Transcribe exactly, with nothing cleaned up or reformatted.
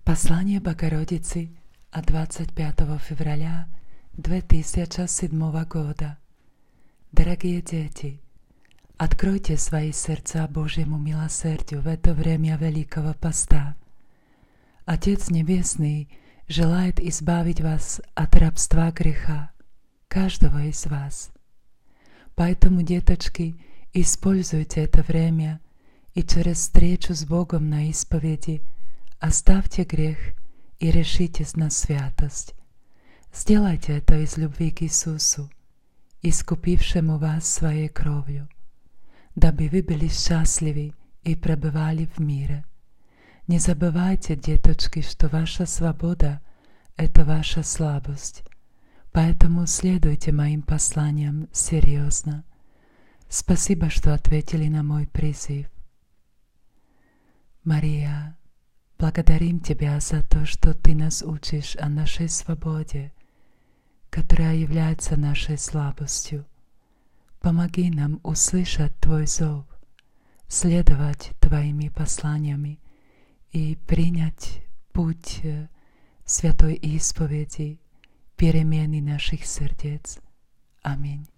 Послание Богородицы от двадцать пятого февраля две тысячи седьмого года. Дорогие дети, откройте свои сердца Божьему милосердию в это время Великого Поста. Отец Небесный желает избавить вас от рабства греха, каждого из вас. Поэтому, деточки, используйте это время и через встречу с Богом на исповеди оставьте грех и решитесь на святость. Сделайте это из любви к Иисусу, искупившему вас своей кровью, дабы вы были счастливы и пребывали в мире. Не забывайте, деточки, что ваша свобода – это ваша слабость, поэтому следуйте моим посланиям серьезно. Спасибо, что ответили на мой призыв. Мария, благодарим Тебя за то, что Ты нас учишь о нашей свободе, которая является нашей слабостью. Помоги нам услышать Твой зов, следовать Твоими посланиями и принять путь святой исповеди, перемены наших сердец. Аминь.